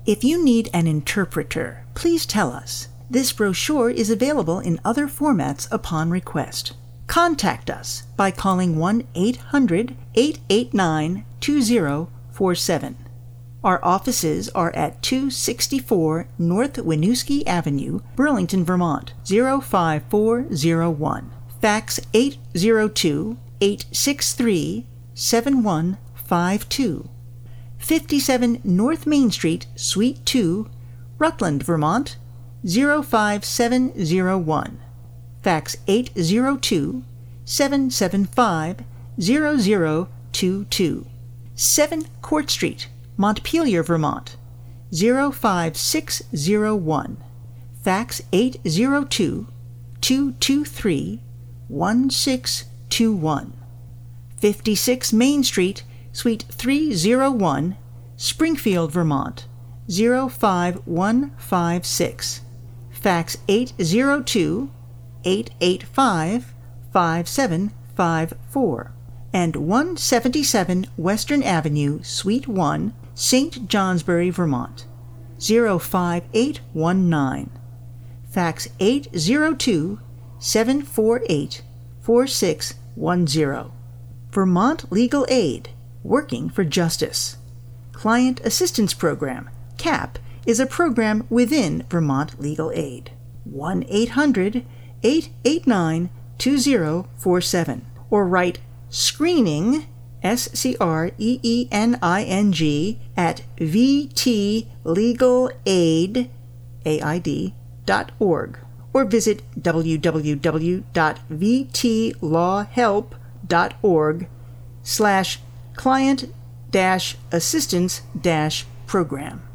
If you need an interpreter, please tell us. This brochure is available in other formats upon request. Contact us by calling 1-800-889-2047. Our offices are at 264 North Winooski Avenue, Burlington, Vermont, 05401. Fax 802-863-7152. 57 North Main Street, Suite 2, Rutland, Vermont, 05701. Fax 802-775-0022. 7 Court Street, Montpelier, Vermont, 05601. Fax 802-223-1621. 56 Main Street, Suite 301, Springfield, Vermont, 05156. Fax 802-885-5754. And 177 Western Avenue, Suite 1, St. Johnsbury, Vermont, 05819. Fax 802-748-4610. Vermont Legal Aid, working for justice. Client Assistance Program, CAP, is a program within Vermont Legal Aid. 1-800-889-2047. Or write screening, SCREENING, at vtlegalaid.org, or visit www.vtlawhelp.org/client-assistance-program.